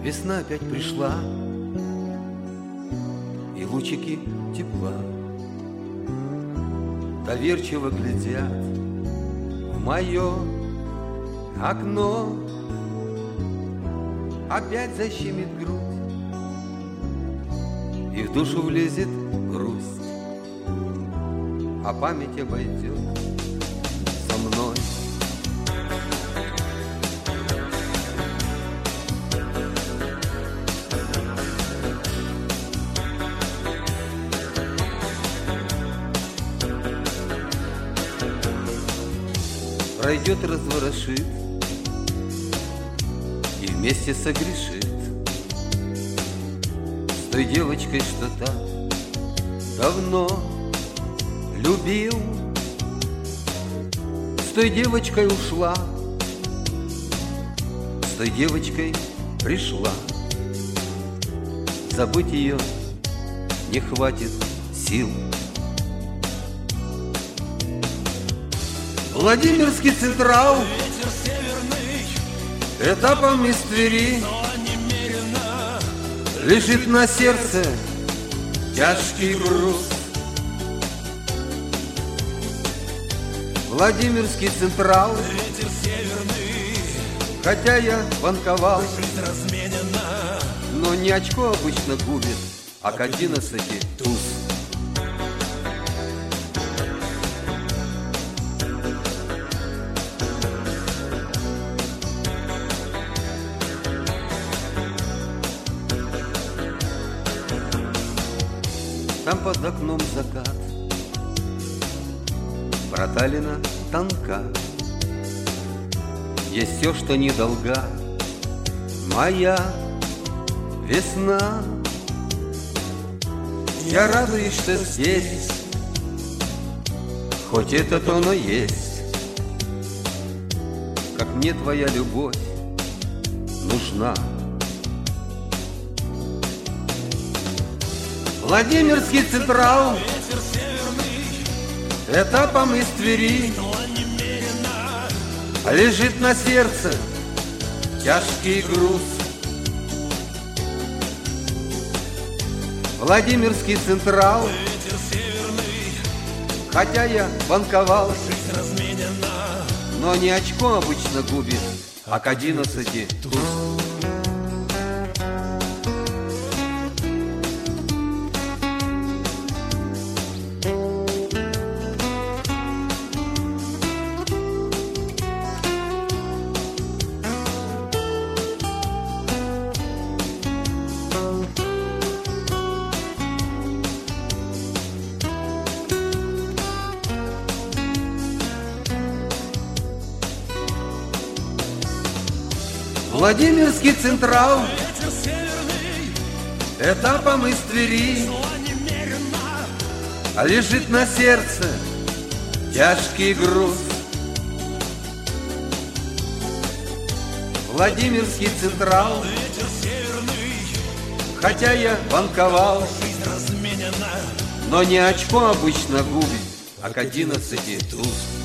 Весна опять пришла, и лучики тепла доверчиво глядят в мое окно. Опять защемит грудь, и в душу влезет грусть, а память обойдет со мной. Пройдет, разворошит и вместе согрешит с той девочкой, что так давно любил. С той девочкой ушла, с той девочкой пришла. Забыть ее не хватит сил. Владимирский Централ, ветер северный, этапом из Твери, но немерено лежит на сердце тяжкий груз. Владимирский Централ, ветер северный, хотя я банковал, жизнь разменена. но не очко обычно губит, а к 11 туз. Там под окном закат, проталина тонка, есть все, что недолга моя весна. Я радуюсь, что здесь, хоть это-то оно есть, как мне твоя любовь нужна. Владимирский Централ, Ветер северный, этапом из Твери, но немерено лежит на сердце тяжкий груз. Владимирский Централ, ветер северный, хотя я банковал, жизнь разменена. но не очко обычно губит, а к 11 туз. Владимирский Централ, Ветер северный, этапом из Твери, но немерено лежит на сердце тяжкий груз. Владимирский Централ, ветер северный, хотя я банковал, жизнь разменена. но не очко обычно губит, а к 11 туз.